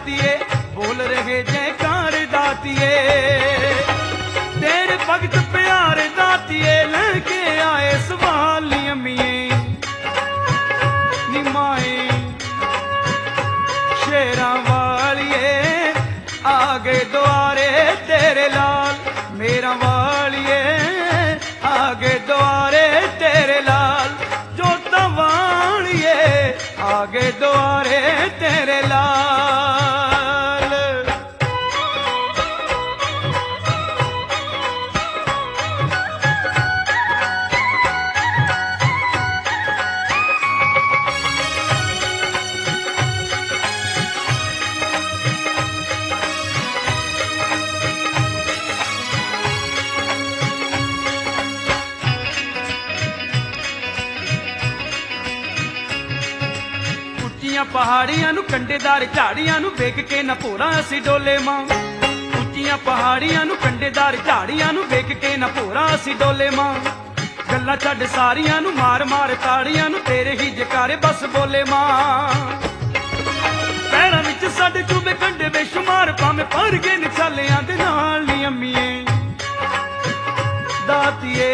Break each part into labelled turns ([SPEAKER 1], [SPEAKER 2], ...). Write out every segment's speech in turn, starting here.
[SPEAKER 1] दातिए, बोल रहे जयकार दातिए। तेरे भगत प्यारे दातिए लेके आए सवाल अम्मिए निमाए शेरां वालिए आगे द्वारे तेरे लाल मेरा वालिए आगे द्वारे तेरे लाल जोता वालिए आगे द्वारे तेरे लाल। पहाड़ियां नू कंडेदार झाड़ियां नू वेख के न भोरा असी डोले मां। उच्चियां पहाड़ियां नू कंडेदार झाड़ियां नू वेख के न भोरा असी डोले मां। गल्लां छड्ड सारियां नू मार मार ताड़ियां नू तेरे ही जकारे बस बोले मां। पैरां विच साडे चूबे कंडे बेशुमार भावें भर गए निछालियां दे नाल नी अम्मीए दातिए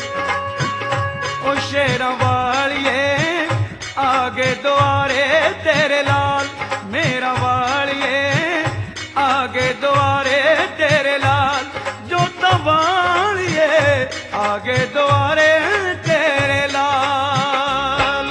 [SPEAKER 1] ओ शेरां वालिए आगे द्वारे तेरे लाल मेरा वालिए आगे द्वारे तेरे लाल जोता वालिए आगे द्वारे तेरे लाल।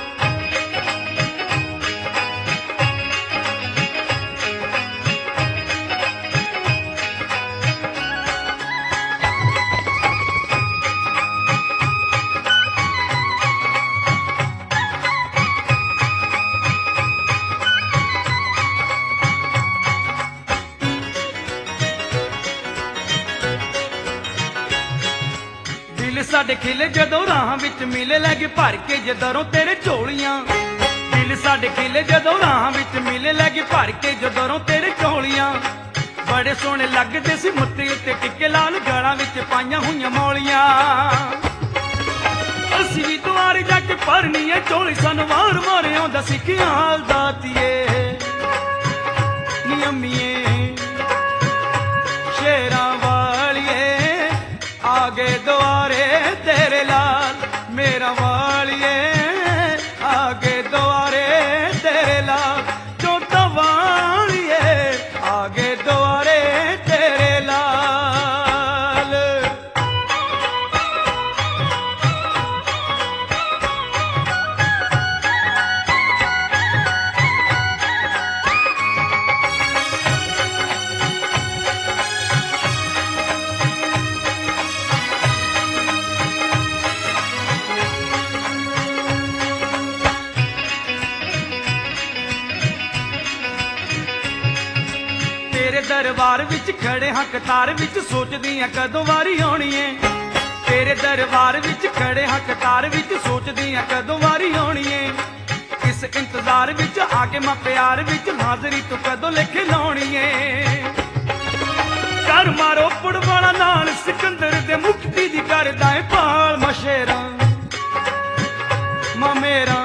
[SPEAKER 1] साडे खिले जदों राह विच मिले लगे भर के जदरों तेरे झोलियां। दिल साडे खिले जदों राह विच मिले लगे भर के जदरों तेरे झोलियां। बड़े सोहणे लगदे सी मुत्ते उत्ते टिक्के लाल गलां विच पाईयां होईयां मौलियां। असीं भी दुआरे जाके भरनी है झोली सानूं वार वार आउंदा सी ख्याल दातिए नी अम्मीए शेरां वालिए आगे द्वारे तेरे लाल मेरा वालिए आगे द्वारे तेरे लाल जोता वालिए आगे द्वारे तेरे लाल। तेरे दरबार विच खड़े हाँ कतार विच सोचदी हां कदों वारी आउणी है। तेरे दरबार विच खड़े हाँ कतार विच सोचदी हां कदों वारी आउणी है। इस इंतजार विच आके मां प्यार विच हाज़री तू कदों लिखे लाउणी है। कर मारो पुड़ वाला नाल सिकंदर दे मुक्ति दी करदा है पाल मशेरा मां मेरा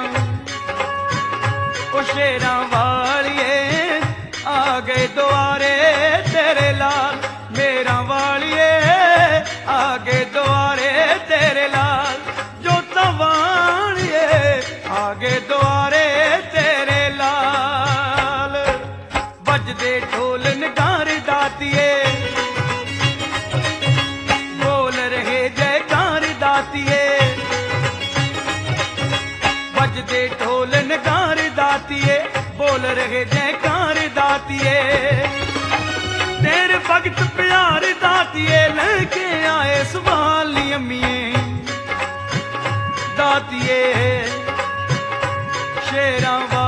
[SPEAKER 1] ओ शेरां वालिए आगे द्वारे तेरे लाल मेरा वालिए आगे द्वारे तेरे लाल जोता वालिए आगे द्वारे तेरे लाल। बजदे ढोल नगारे दातिए बोल रहे जयकार दातिए। बजदे ढोल नगारे दातिए बोल रहे जयकार दातिए। तेरे भगत प्यारे दातिए लेके आए सवाल अम्मीए दातिए शेरां